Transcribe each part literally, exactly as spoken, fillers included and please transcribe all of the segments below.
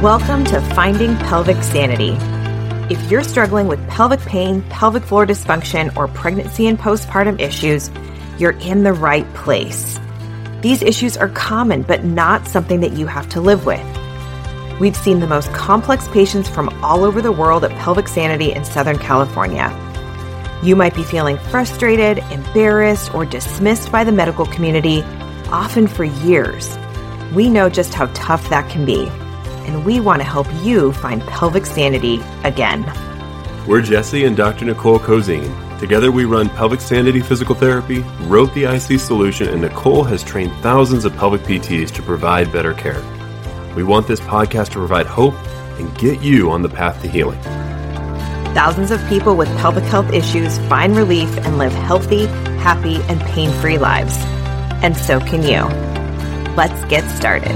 Welcome to Finding Pelvic Sanity. If you're struggling with pelvic pain, pelvic floor dysfunction, or pregnancy and postpartum issues, you're in the right place. These issues are common, but not something that you have to live with. We've seen the most complex patients from all over the world at Pelvic Sanity in Southern California. You might be feeling frustrated, embarrassed, or dismissed by the medical community, often for years. We know just how tough that can be, and we want to help you find pelvic sanity again. We're Jesse and Doctor Nicole Cozine. Together we run Pelvic Sanity Physical Therapy, wrote the I C Solution, and Nicole has trained thousands of pelvic P Ts to provide better care. We want this podcast to provide hope and get you on the path to healing. Thousands of people with pelvic health issues find relief and live healthy, happy, and pain-free lives. And so can you. Let's get started.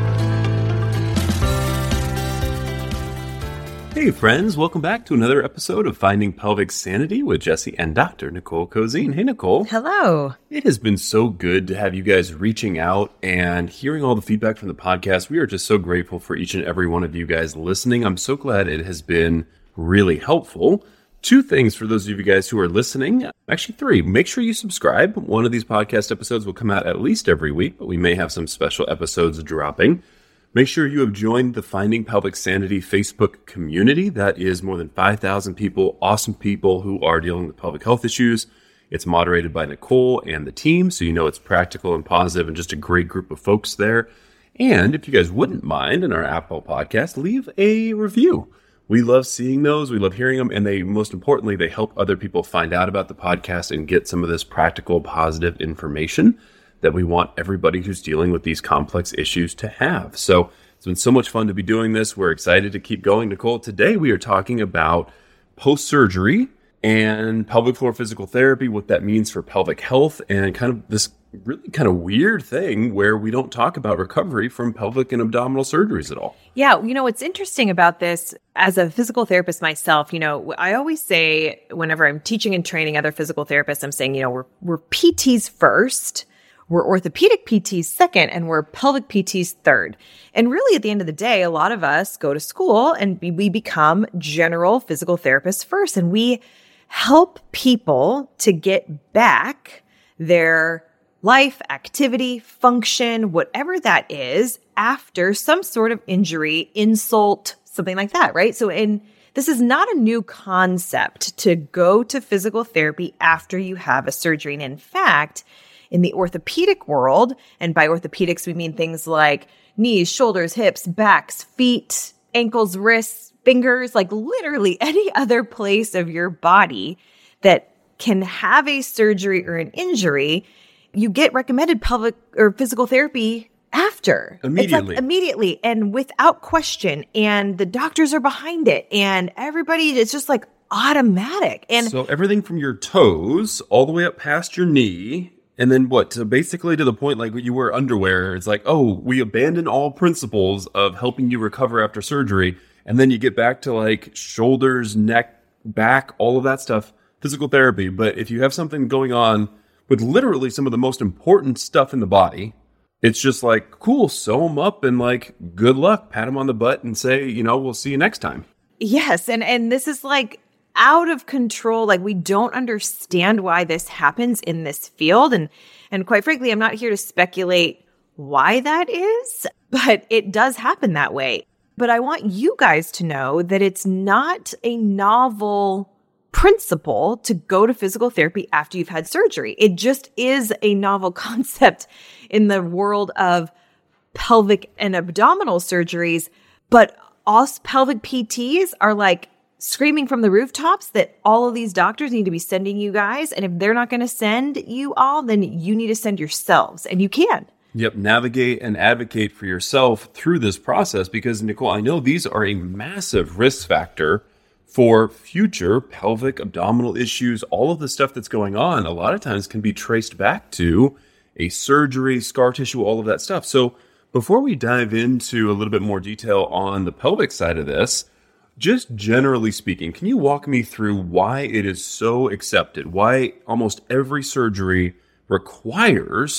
Hey friends, welcome back to another episode of Finding Pelvic Sanity with Jesse and Doctor Nicole Cozine. Hey Nicole. Hello. It has been so good to have you guys reaching out and hearing all the feedback from the podcast. We are just so grateful for each and every one of you guys listening. I'm so glad it has been really helpful. Two things for those of you guys who are listening. Actually, three. Make sure you subscribe. One of these podcast episodes will come out at least every week, but we may have some special episodes dropping. Make sure you have joined the Finding Pelvic Sanity Facebook community. That is more than five thousand people, awesome people who are dealing with pelvic health issues. It's moderated by Nicole and the team, so you know it's practical and positive and just a great group of folks there. And if you guys wouldn't mind, in our Apple podcast, leave a review. We love seeing those. We love hearing them. And they, most importantly, they help other people find out about the podcast and get some of this practical, positive information that we want everybody who's dealing with these complex issues to have. So it's been so much fun to be doing this. We're excited to keep going. Nicole, today we are talking about post-surgery and pelvic floor physical therapy, what that means for pelvic health, and kind of this really kind of weird thing where we don't talk about recovery from pelvic and abdominal surgeries at all. Yeah, you know, what's interesting about this, as a physical therapist myself, you know, I always say whenever I'm teaching and training other physical therapists, I'm saying, you know, we're, we're P Ts first, we're orthopedic P Ts second, and we're pelvic P Ts third. And really, at the end of the day, a lot of us go to school and we become general physical therapists first, and we help people to get back their life, activity, function, whatever that is, after some sort of injury, insult, something like that, right? So in this is not a new concept to go to physical therapy after you have a surgery. And in fact, in the orthopedic world, and by orthopedics, we mean things like knees, shoulders, hips, backs, feet, ankles, wrists, fingers, like literally any other place of your body that can have a surgery or an injury, you get recommended pelvic or physical therapy after. Immediately. Like immediately and without question. And the doctors are behind it. And everybody, it's just like automatic. And so everything from your toes all the way up past your knee. And then what? So basically to the point like you wear underwear. It's like, oh, we abandon all principles of helping you recover after surgery. And then you get back to like shoulders, neck, back, all of that stuff, physical therapy. But if you have something going on with literally some of the most important stuff in the body, it's just like, cool, sew them up and like, good luck, pat them on the butt and say, you know, we'll see you next time. Yes. And, and this is like out of control. Like we don't understand why this happens in this field. And, and quite frankly, I'm not here to speculate why that is, but it does happen that way. But I want you guys to know that it's not a novel principle to go to physical therapy after you've had surgery. It just is a novel concept in the world of pelvic and abdominal surgeries. But us pelvic P Ts are like screaming from the rooftops that all of these doctors need to be sending you guys. And if they're not going to send you all, then you need to send yourselves, and you can. Yep. Navigate and advocate for yourself through this process because, Nicole, I know these are a massive risk factor for future pelvic abdominal issues. All of the stuff that's going on a lot of times can be traced back to a surgery, scar tissue, all of that stuff. So before we dive into a little bit more detail on the pelvic side of this, just generally speaking, can you walk me through why it is so accepted, why almost every surgery requires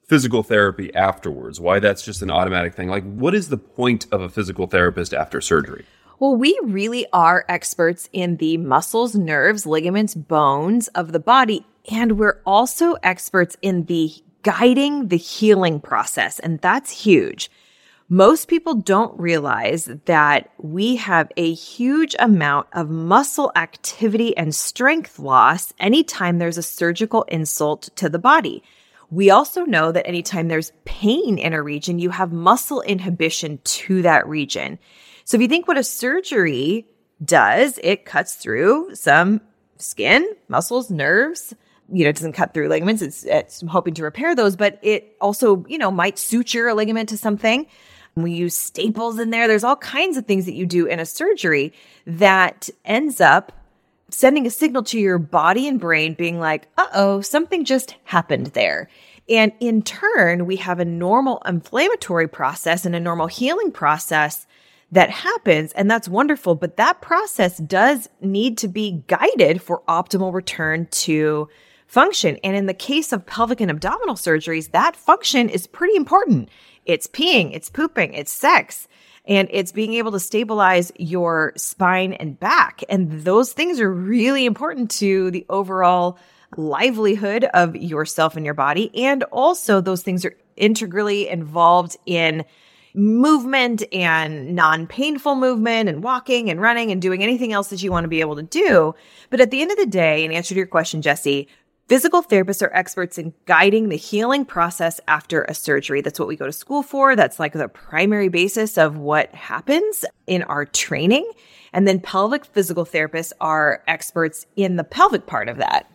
physical therapy afterwards, why that's just an automatic thing. Like, what is the point of a physical therapist after surgery? Well, we really are experts in the muscles, nerves, ligaments, bones of the body. And we're also experts in the guiding the healing process. And that's huge. Most people don't realize that we have a huge amount of muscle activity and strength loss anytime there's a surgical insult to the body. We also know that anytime there's pain in a region, you have muscle inhibition to that region. So if you think what a surgery does, it cuts through some skin, muscles, nerves. You know, it doesn't cut through ligaments. It's, it's hoping to repair those, but it also, you know, might suture a ligament to something. We use staples in there. There's all kinds of things that you do in a surgery that ends up sending a signal to your body and brain being like, uh-oh, something just happened there. And in turn, we have a normal inflammatory process and a normal healing process that happens. And that's wonderful. But that process does need to be guided for optimal return to function. And in the case of pelvic and abdominal surgeries, that function is pretty important. It's peeing, it's pooping, it's sex, and it's being able to stabilize your spine and back. And those things are really important to the overall livelihood of yourself and your body. And also those things are integrally involved in movement and non-painful movement and walking and running and doing anything else that you want to be able to do. But at the end of the day, in answer to your question, Jesse, physical therapists are experts in guiding the healing process after a surgery. That's what we go to school for. That's like the primary basis of what happens in our training. And then pelvic physical therapists are experts in the pelvic part of that.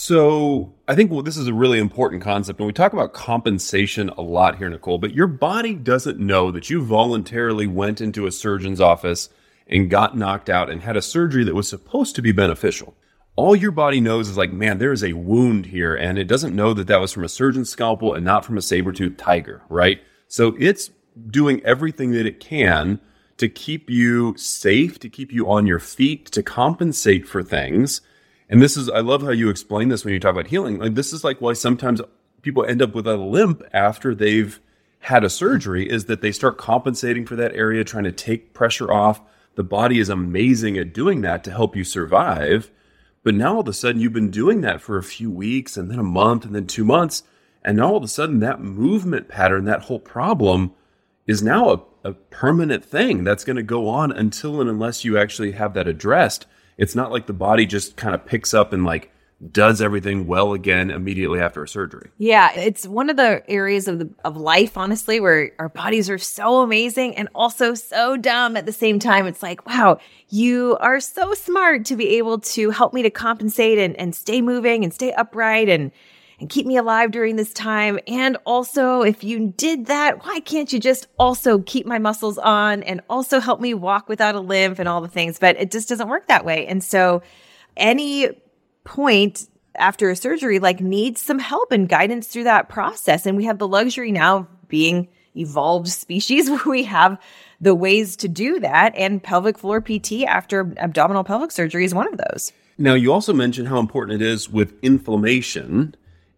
So I think well, this is a really important concept. And we talk about compensation a lot here, Nicole, but your body doesn't know that you voluntarily went into a surgeon's office and got knocked out and had a surgery that was supposed to be beneficial. All your body knows is like, man, there is a wound here. And it doesn't know that that was from a surgeon's scalpel and not from a saber-toothed tiger, right? So it's doing everything that it can to keep you safe, to keep you on your feet, to compensate for things. And this is, I love how you explain this when you talk about healing. Like, this is like why sometimes people end up with a limp after they've had a surgery, is that they start compensating for that area, trying to take pressure off. The body is amazing at doing that to help you survive. But now all of a sudden you've been doing that for a few weeks and then a month and then two months. And now all of a sudden that movement pattern, that whole problem is now a, a permanent thing that's going to go on until and unless you actually have that addressed. It's not like the body just kind of picks up and like does everything well again immediately after a surgery. Yeah, it's one of the areas of the of life, honestly, where our bodies are so amazing and also so dumb at the same time. It's like, wow, you are so smart to be able to help me to compensate and, and stay moving and stay upright and and keep me alive during this time. And also, if you did that, why can't you just also keep my muscles on and also help me walk without a limp and all the things? But it just doesn't work that way. And so any point after a surgery like needs some help and guidance through that process. And we have the luxury now of being evolved species where we have the ways to do that. And pelvic floor P T after abdominal pelvic surgery is one of those. Now, you also mentioned how important it is with inflammation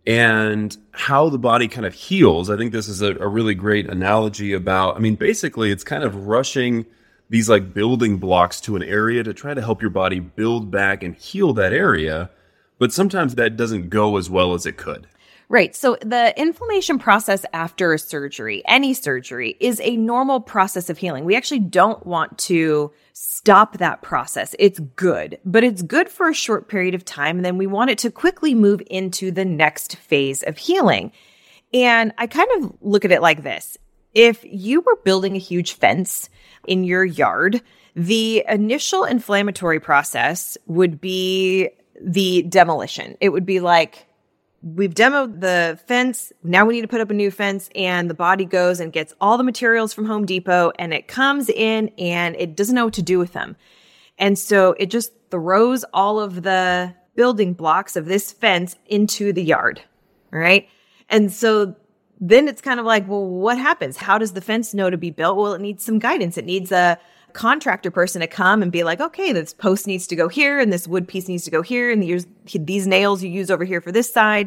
and how the body kind of heals. I think this is a, a really great analogy about, I mean, basically it's kind of rushing these like building blocks to an area to try to help your body build back and heal that area. But sometimes that doesn't go as well as it could. Right. So the inflammation process after a surgery, any surgery, is a normal process of healing. We actually don't want to stop that process. It's good, but it's good for a short period of time. And then we want it to quickly move into the next phase of healing. And I kind of look at it like this. If you were building a huge fence in your yard, the initial inflammatory process would be the demolition. It would be like, we've demoed the fence. Now we need to put up a new fence, and the body goes and gets all the materials from Home Depot, and it comes in and it doesn't know what to do with them. And so it just throws all of the building blocks of this fence into the yard. Right. And so then it's kind of like, well, what happens? How does the fence know to be built? Well, it needs some guidance. It needs a contractor person to come and be like, okay, this post needs to go here and this wood piece needs to go here and these, these nails you use over here for this side.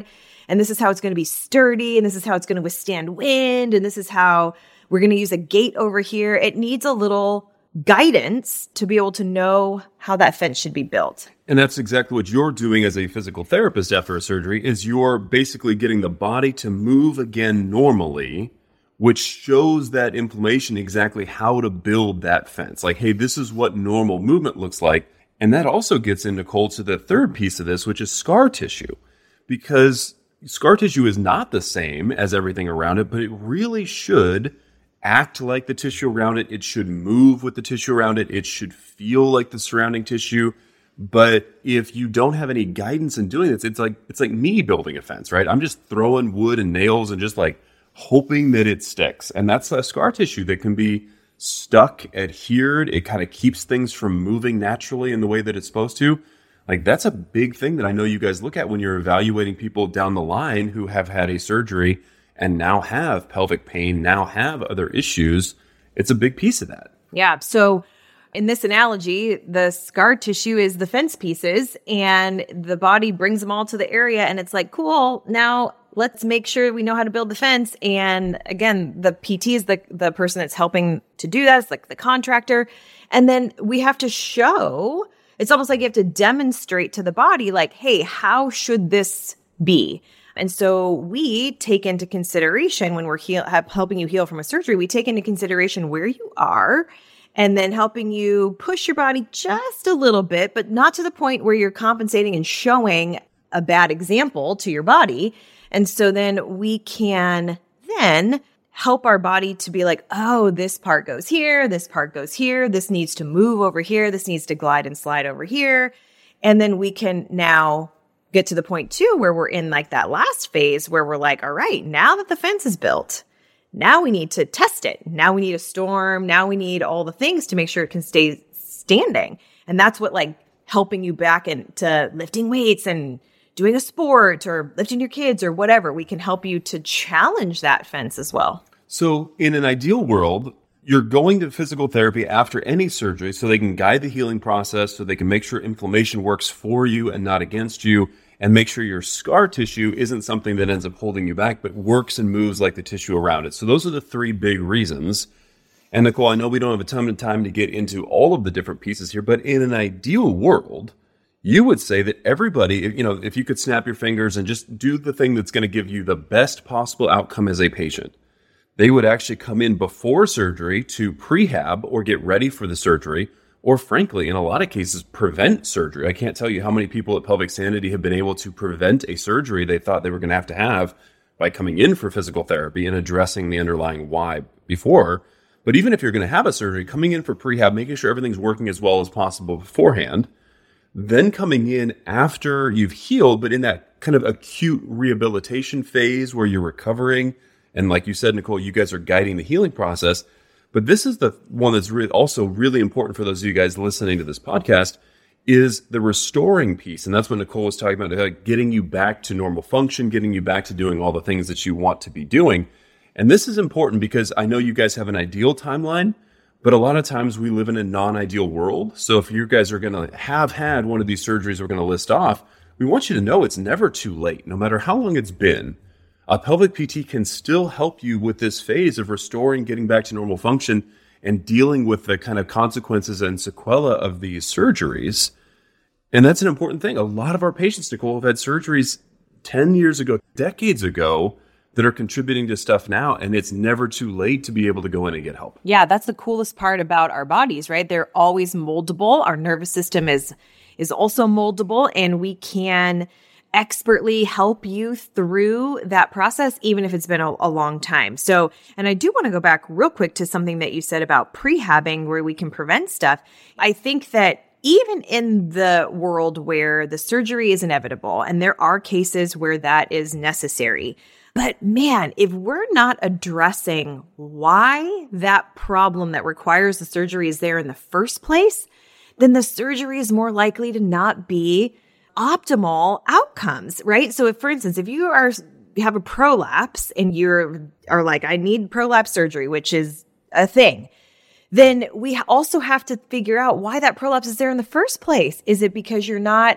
and this is how it's going to be sturdy, and this is how it's going to withstand wind, and this is how we're going to use a gate over here. It needs a little guidance to be able to know how that fence should be built. And that's exactly what you're doing as a physical therapist after a surgery, is you're basically getting the body to move again normally, which shows that inflammation exactly how to build that fence. Like, hey, this is what normal movement looks like. And that also gets into, Nicole, to the third piece of this, which is scar tissue. Because scar tissue is not the same as everything around it, but it really should act like the tissue around it. It should move with the tissue around it. It should feel like the surrounding tissue. But if you don't have any guidance in doing this, it's like it's like me building a fence, right? I'm just throwing wood and nails and just like hoping that it sticks. And that's a scar tissue that can be stuck, adhered. It kind of keeps things from moving naturally in the way that it's supposed to. Like, that's a big thing that I know you guys look at when you're evaluating people down the line who have had a surgery and now have pelvic pain, now have other issues. It's a big piece of that. Yeah. So in this analogy, the scar tissue is the fence pieces, and the body brings them all to the area. And it's like, cool, now let's make sure we know how to build the fence. And again, the P T is the, the person that's helping to do that. It's like the contractor. And then we have to show, it's almost like you have to demonstrate to the body, like, hey, how should this be? And so we take into consideration when we're heal, have, helping you heal from a surgery, we take into consideration where you are, and then helping you push your body just a little bit, but not to the point where you're compensating and showing a bad example to your body. And so then we can then help our body to be like, oh, this part goes here, this part goes here, this needs to move over here, this needs to glide and slide over here. And then we can now get to the point too where we're in like that last phase where we're like, all right, now that the fence is built, now we need to test it. Now we need a storm. Now we need all the things to make sure it can stay standing. And that's what like helping you back into lifting weights and doing a sport or lifting your kids or whatever. We can help you to challenge that fence as well. So in an ideal world, you're going to physical therapy after any surgery so they can guide the healing process, so they can make sure inflammation works for you and not against you, and make sure your scar tissue isn't something that ends up holding you back, but works and moves like the tissue around it. So those are the three big reasons. And Nicole, I know we don't have a ton of time to get into all of the different pieces here, but in an ideal world, you would say that everybody, you know, if you could snap your fingers and just do the thing that's going to give you the best possible outcome as a patient, they would actually come in before surgery to prehab or get ready for the surgery, or frankly, in a lot of cases, prevent surgery. I can't tell you how many people at Pelvic Sanity have been able to prevent a surgery they thought they were going to have to have by coming in for physical therapy and addressing the underlying why before. But even if you're going to have a surgery, coming in for prehab, making sure everything's working as well as possible beforehand, then coming in after you've healed, but in that kind of acute rehabilitation phase where you're recovering. And like you said, Nicole, you guys are guiding the healing process. But this is the one that's really also really important for those of you guys listening to this podcast, is the restoring piece. And that's what Nicole was talking about, uh, getting you back to normal function, getting you back to doing all the things that you want to be doing. And this is important because I know you guys have an ideal timeline, but a lot of times we live in a non-ideal world. So if you guys are going to have had one of these surgeries we're going to list off, we want you to know it's never too late, no matter how long it's been. A pelvic P T can still help you with this phase of restoring, getting back to normal function, and dealing with the kind of consequences and sequela of these surgeries. And that's an important thing. A lot of our patients, Nicole, have had surgeries ten years ago, decades ago, that are contributing to stuff now, and it's never too late to be able to go in and get help. Yeah, that's the coolest part about our bodies, right? They're always moldable. Our nervous system is is also moldable, and we can expertly help you through that process, even if it's been a, a long time. So, and I do want to go back real quick to something that you said about prehabbing, where we can prevent stuff. I think that even in the world where the surgery is inevitable, and there are cases where that is necessary, but man, if we're not addressing why that problem that requires the surgery is there in the first place, then the surgery is more likely to not be optimal outcomes, right? So if, for instance, if you are you have a prolapse and you're are like, I need prolapse surgery, which is a thing, then we also have to figure out why that prolapse is there in the first place. Is it because you're not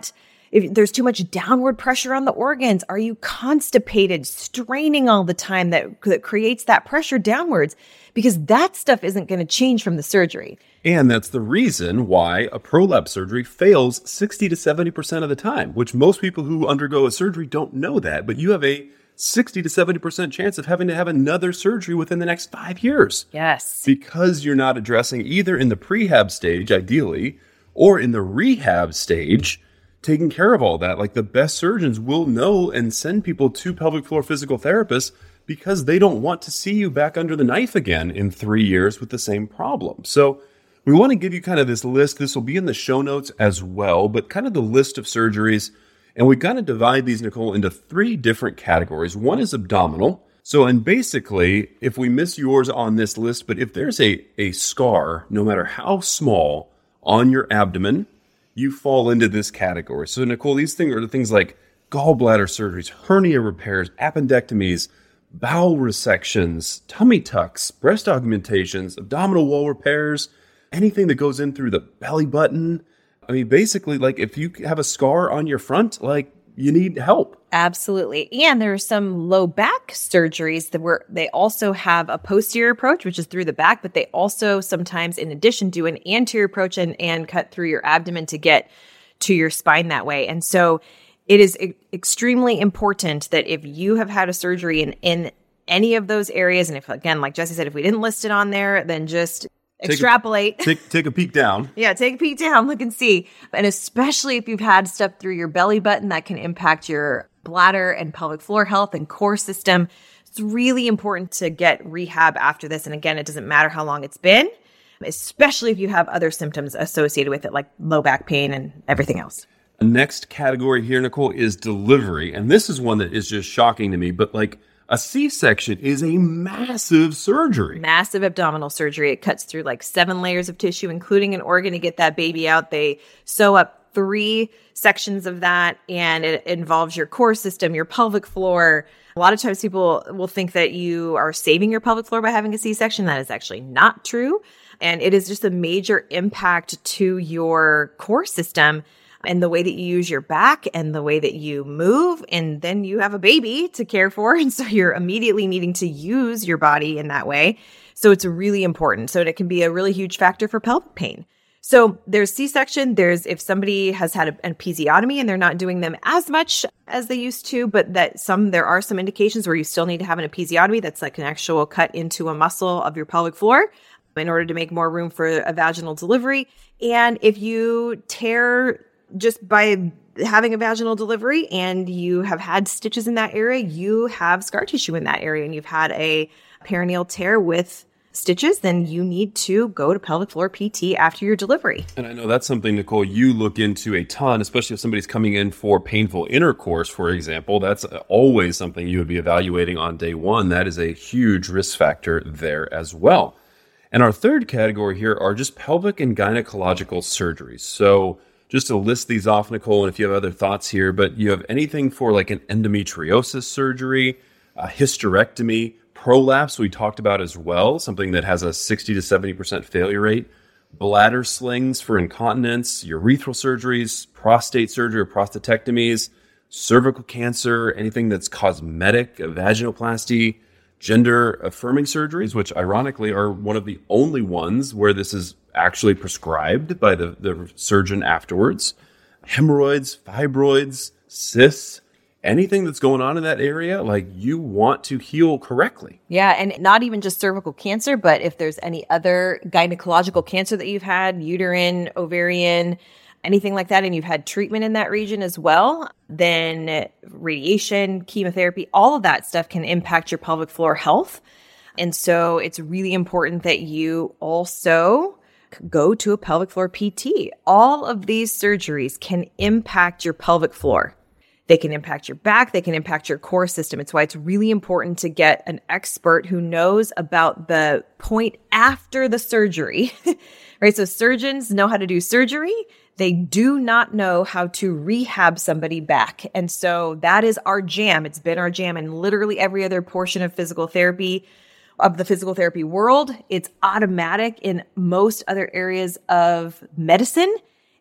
If there's too much downward pressure on the organs, are you constipated, straining all the time that, that creates that pressure downwards? Because that stuff isn't going to change from the surgery. And that's the reason why a prolapse surgery fails sixty to seventy percent of the time, which most people who undergo a surgery don't know that. But you have a sixty to seventy percent chance of having to have another surgery within the next five years. Yes. Because you're not addressing either in the prehab stage, ideally, or in the rehab stage, taking care of all that. Like the best surgeons will know and send people to pelvic floor physical therapists because they don't want to see you back under the knife again in three years with the same problem. So we want to give you kind of this list. This will be in the show notes as well, but kind of the list of surgeries. And we kind of divide these, Nicole, into three different categories. One is abdominal. So, and basically, if we miss yours on this list, but if there's a, a scar, no matter how small, on your abdomen, you fall into this category. So, Nicole, these things are the things like gallbladder surgeries, hernia repairs, appendectomies, bowel resections, tummy tucks, breast augmentations, abdominal wall repairs, anything that goes in through the belly button. I mean, basically, like if you have a scar on your front, like you need help. Absolutely. And there are some low back surgeries that were, they also have a posterior approach, which is through the back, but they also sometimes, in addition, do an anterior approach and, and cut through your abdomen to get to your spine that way. And so it is e- extremely important that if you have had a surgery in, in any of those areas, and if, again, like Jesse said, if we didn't list it on there, then just Take extrapolate. A, take, take a peek down. Yeah, take a peek down, look and see. And especially if you've had stuff through your belly button that can impact your bladder and pelvic floor health and core system, it's really important to get rehab after this. And again, it doesn't matter how long it's been, especially if you have other symptoms associated with it, like low back pain and everything else. The next category here, Nicole, is delivery. And this is one that is just shocking to me, but like a C-section is a massive surgery. Massive abdominal surgery. It cuts through like seven layers of tissue, including an organ to get that baby out. They sew up three sections of that, and it involves your core system, your pelvic floor. A lot of times people will think that you are saving your pelvic floor by having a C-section. That is actually not true. And it is just a major impact to your core system and the way that you use your back and the way that you move. And then you have a baby to care for. And so you're immediately needing to use your body in that way. So it's really important. So it can be a really huge factor for pelvic pain. So there's C-section. There's if somebody has had an episiotomy and they're not doing them as much as they used to, but that some, there are some indications where you still need to have an episiotomy. That's like an actual cut into a muscle of your pelvic floor in order to make more room for a vaginal delivery. And if you tear just by having a vaginal delivery and you have had stitches in that area, you have scar tissue in that area and you've had a perineal tear with stitches, then you need to go to pelvic floor P T after your delivery. And I know that's something, Nicole, you look into a ton, especially if somebody's coming in for painful intercourse, for example. That's always something you would be evaluating on day one. That is a huge risk factor there as well. And our third category here are just pelvic and gynecological surgeries. So just to list these off, Nicole, and if you have other thoughts here, but you have anything for like an endometriosis surgery, a hysterectomy, prolapse we talked about as well, something that has a sixty to seventy percent failure rate, bladder slings for incontinence, urethral surgeries, prostate surgery or prostatectomies, cervical cancer, anything that's cosmetic, vaginoplasty, gender affirming surgeries, which ironically are one of the only ones where this is actually prescribed by the, the surgeon afterwards, hemorrhoids, fibroids, cysts, anything that's going on in that area, like you want to heal correctly. Yeah. And not even just cervical cancer, but if there's any other gynecological cancer that you've had, uterine, ovarian, anything like that, and you've had treatment in that region as well, then radiation, chemotherapy, all of that stuff can impact your pelvic floor health. And so it's really important that you also go to a pelvic floor P T. All of these surgeries can impact your pelvic floor. They can impact your back. They can impact your core system. It's why it's really important to get an expert who knows about the point after the surgery, right? So surgeons know how to do surgery. They do not know how to rehab somebody back. And so that is our jam. It's been our jam in literally every other portion of physical therapy, of the physical therapy world. It's automatic in most other areas of medicine.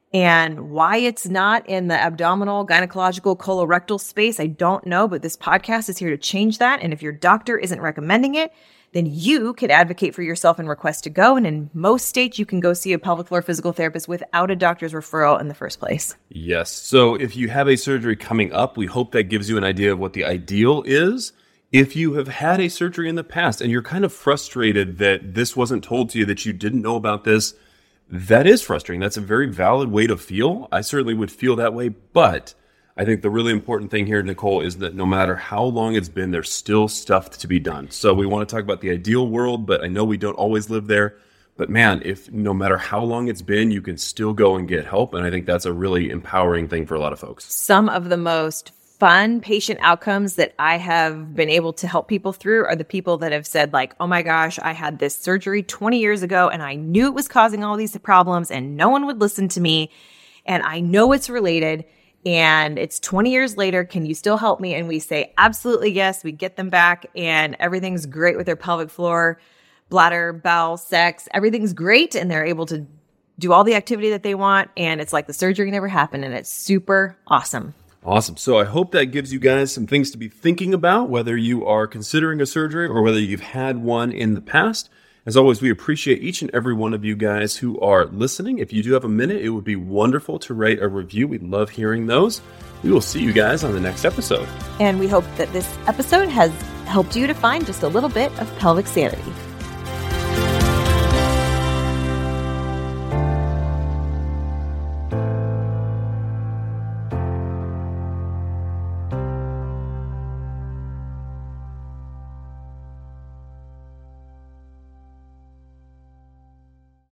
And why it's not in the abdominal, gynecological, colorectal space, I don't know, but this podcast is here to change that. And if your doctor isn't recommending it, then you could advocate for yourself and request to go. And in most states, you can go see a pelvic floor physical therapist without a doctor's referral in the first place. Yes. So if you have a surgery coming up, we hope that gives you an idea of what the ideal is. If you have had a surgery in the past and you're kind of frustrated that this wasn't told to you, that you didn't know about this, that is frustrating. That's a very valid way to feel. I certainly would feel that way. But I think the really important thing here, Nicole, is that no matter how long it's been, there's still stuff to be done. So we want to talk about the ideal world, but I know we don't always live there. But man, if no matter how long it's been, you can still go and get help. And I think that's a really empowering thing for a lot of folks. Some of the most fun patient outcomes that I have been able to help people through are the people that have said like, oh my gosh, I had this surgery twenty years ago and I knew it was causing all these problems and no one would listen to me. And I know it's related and it's twenty years later. Can you still help me? And we say, absolutely, yes. We get them back and everything's great with their pelvic floor, bladder, bowel, sex. Everything's great. And they're able to do all the activity that they want. And it's like the surgery never happened. And it's super awesome. Awesome. So I hope that gives you guys some things to be thinking about, whether you are considering a surgery or whether you've had one in the past. As always, we appreciate each and every one of you guys who are listening. If you do have a minute, it would be wonderful to write a review. We'd love hearing those. We will see you guys on the next episode. And we hope that this episode has helped you to find just a little bit of pelvic sanity.